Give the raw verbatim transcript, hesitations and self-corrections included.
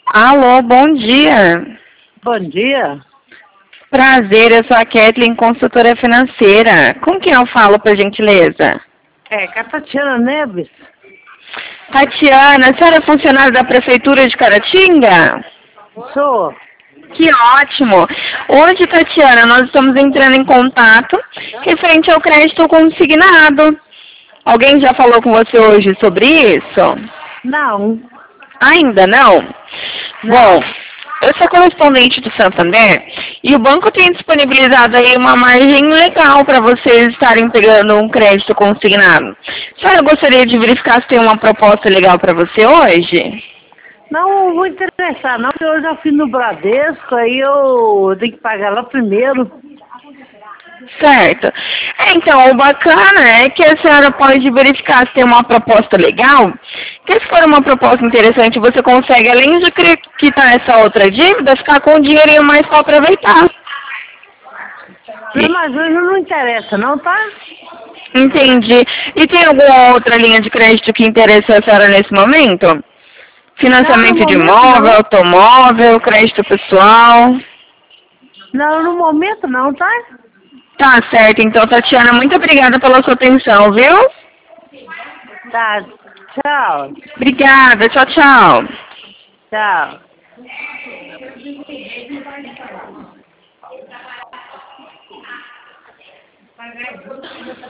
Alô, bom dia. Bom dia. Prazer, eu sou a Kathleen, consultora financeira. Com quem eu falo, por gentileza? É, com a Tatiana Neves. Tatiana, a senhora é funcionária da Prefeitura de Caratinga? Sou. Que ótimo! Hoje, Tatiana, nós estamos entrando em contato referente ao crédito consignado. Alguém já falou com você hoje sobre isso? Não. Ainda não? Não. Bom, eu sou correspondente do Santander e o banco tem disponibilizado aí uma margem legal para vocês estarem pegando um crédito consignado. A senhora gostaria de verificar se tem uma proposta legal para você hoje? Não vou interessar, não, porque eu já fui no Bradesco, aí eu tenho que pagar lá primeiro. Certo. É, então, o bacana é que a senhora pode verificar se tem uma proposta legal, que se for uma proposta interessante, você consegue, além de quitar essa outra dívida, ficar com um dinheirinho mais para aproveitar. Não, mas hoje não interessa, não, tá? Entendi. E tem alguma outra linha de crédito que interessa a senhora nesse momento? Não, no Financiamento de momento imóvel, não. automóvel, crédito pessoal. Não, no momento não, tá? Tá certo, então, Tatiana, muito obrigada pela sua atenção, viu? Tá. Tchau. Obrigada, tchau, tchau. Tchau.